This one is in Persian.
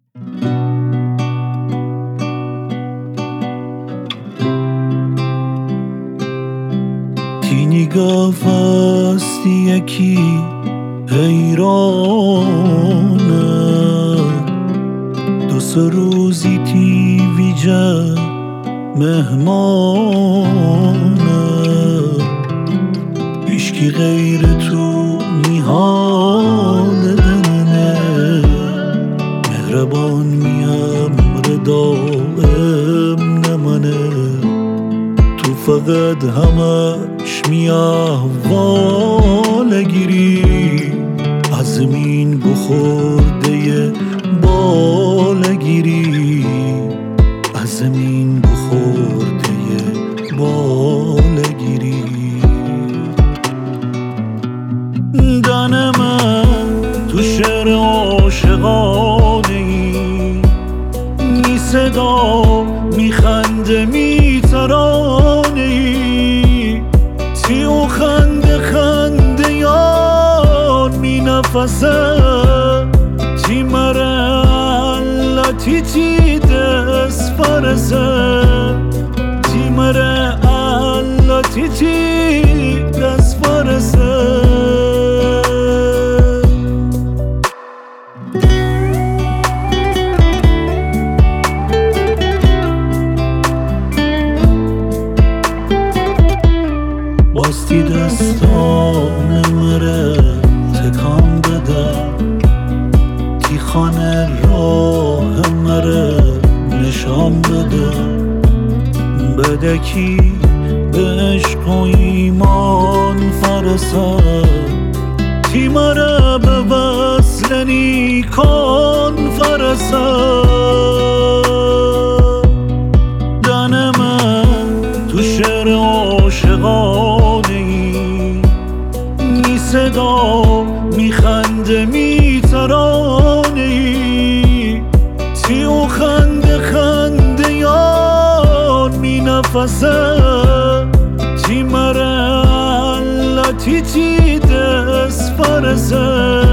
تی نگاه فاستی یکی حیرانه دو سه روزی تی ویجه مهمانه هیچکی غیر تو نیحال دنه مهربان میم دائم نمانه تو فقط همش می احوال گیری از زمین بخورده بال گیری از زمین بخورده بال گیری دن من تو شعر عاشقانه ای می صدا می خنده می ترانه ای تی او خنده خنده یان می نفسه تی مره اللاتی تی دست فرسه تی مره اللاتی تی دست فرسه باستی دستان مره تکان بده تی خانه راه مره نشان بده بدکی به عشق و ایمان فرسه تی مره به وصل نیکان فرسه دن من تو شعر عاشقانه ای می صدا می خنده می ترانه ای تی او خنده خنده یان می نفسه تی مره اللاتی تی دست فرسه